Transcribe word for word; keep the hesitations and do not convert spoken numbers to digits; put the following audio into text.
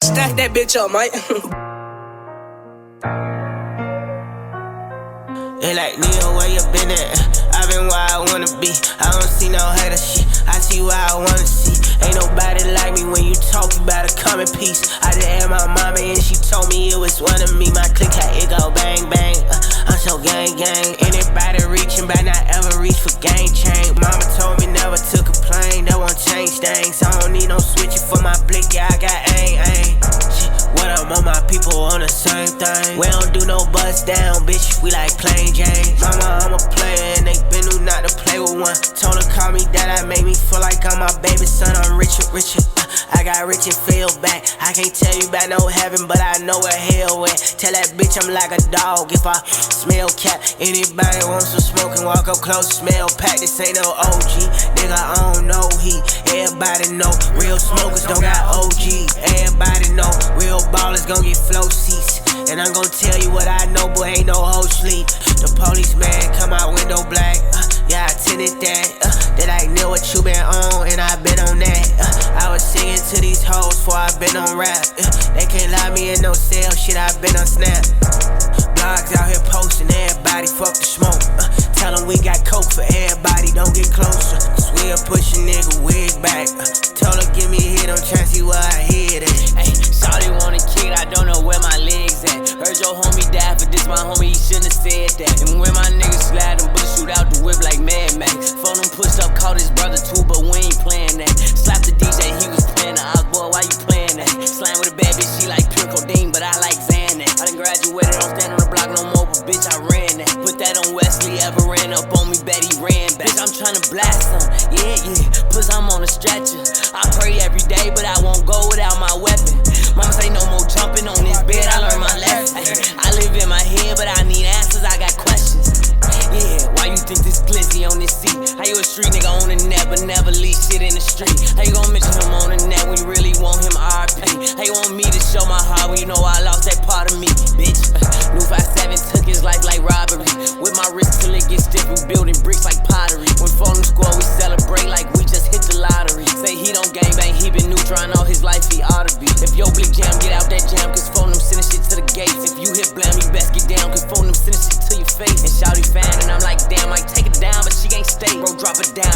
Stack that bitch up, mate. They like, Neo, where you been at? I been where I wanna be. I don't see no hater shit. I see where I wanna see. Ain't nobody like me when you talk, you better come in peace. I just had my mama and she told me it was one of me. My click how it go bang bang. Uh, I'm so gang gang. Anybody reaching, but not ever reach for gang chain. Mama told me never to complain, that won't change things. I don't need no switching for my blick, yeah I got aim aim. What up, all my people on the same thing. We don't do no bust down, bitch, we like plain Jane. Mama, I'm a player and they been knew not to play with one. Told her call me dad, I made me feel like I'm my baby son. I'm Richard, Richard, uh, I got rich and feel back. I can't tell you about no heaven, but I know where hell at. Tell that bitch I'm like a dog if I smell cat. Anybody wants some smoke and walk up close, smell pack. This ain't no O G, nigga, I don't know he. Everybody know, real smokers don't got O G. Everybody know, real ballers gon' get flow seats. And I'm gon' tell you what I know, boy, ain't no whole sleep. The police man come out window black, uh, yeah, I tinted that. uh, That I know what you been on, and I been on that. uh, I was singing to these hoes before I been on rap. uh, They can't lie me in no cell, shit, I been on Snap. Blogs out here posting, everybody fuck the smoke. uh, Tell them we got coke for everybody, don't get closer. Cause we'll push a nigga wig back. uh, Told her give me a hit, I'm tryna see where I hit it. Ayy, shawty wanna kick, I don't know where my legs at. Heard your homie died for this, my homie, he shouldn't have said that. And when my niggas slide, them bullets shoot out the whip like Mad Max. Phone him pushed up, caught his brother too, but we ain't playing that. Slap the D J, he was playing the house, boy, why you playing that? Slam with a bad bitch, she like pure codeine, but I like Xanax. I done graduated, don't stand on the block no more, but bitch, I ran that. Put that on Wesley, ever ran up on me, bet he ran back. Bitch, I'm tryna blast him, yeah, yeah, puss, I'm on a stretcher. I pray every day, but I won't go without my weapon. Mama say no more jumping on this bed, I learned my lesson. Ay, I live in my head, but I need answers, I got questions. Yeah, why you think this glizzy on this seat? How you a street nigga on the net, but never leave shit in the street? How you gon' mention him on the net when you really want him R I P? How you want me to show my heart when you know I lost that part of me, bitch? New five seven took his life like robbery. With my wrist till it gets stiff, we building bricks like pottery. When phone score, we celebrate like we just hit the lottery. Say he don't gang bang, he been neutron all his life, he oughta be. If your blick jam, get out that jam, cause phone them sending shit to the gates. If you hit blam, you best get down, cause phone them sending shit to your face. And shawty fan, and I'm like, damn, I take it down, but she ain't stay. Bro, drop it down,